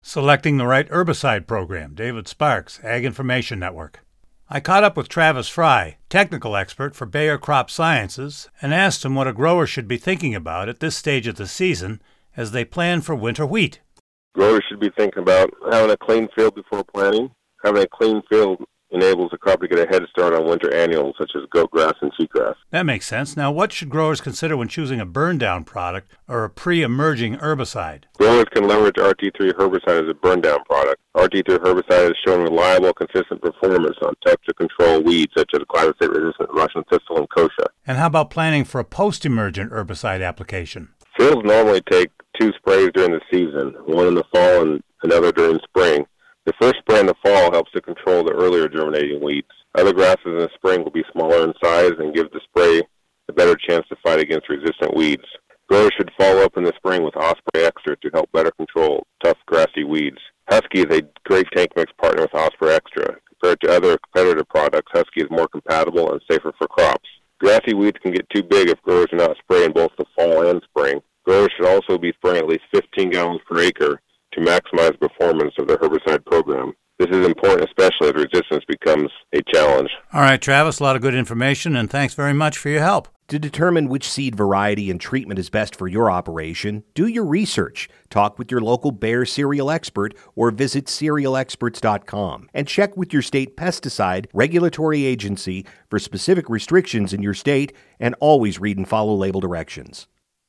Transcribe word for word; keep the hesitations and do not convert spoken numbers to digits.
Selecting the right herbicide program. David Sparks, Ag Information Network. I caught up with Travis Fry, technical expert for Bayer Crop Sciences, and asked him what a grower should be thinking about at this stage of the season as they plan for winter wheat. Growers should be thinking about having a clean field before planting. Having a clean field enables the crop to get a head start on winter annuals such as goat grass and cheatgrass. That makes sense. Now, what should growers consider when choosing a burn-down product or a pre-emerging herbicide? Growers can leverage R T three herbicide as a burn-down product. R T three herbicide has shown reliable, consistent performance on temperature-control weeds such as glyphosate-resistant Russian thistle and kochia. And how about planning for a post-emergent herbicide application? Fields normally take two sprays during the season, one in the fall and another during spring. The first spray in the fall helps to control the earlier germinating weeds. Other grasses in the spring will be smaller in size and give the spray a better chance to fight against resistant weeds. Growers should follow up in the spring with Osprey Extra to help better control tough grassy weeds. Husky is a great tank mix partner with Osprey Extra. Compared to other competitive products, Husky is more compatible and safer for crops. Grassy weeds can get too big if growers do not spray in both the fall and spring. Growers should also be spraying at least fifteen gallons per acre to maximize performance of their herbicide program. This is important, especially as resistance becomes a challenge. All right, Travis, a lot of good information, and thanks very much for your help. To determine which seed variety and treatment is best for your operation, do your research. Talk with your local Bayer cereal expert or visit cereal experts dot com and check with your state pesticide regulatory agency for specific restrictions in your state, and always read and follow label directions.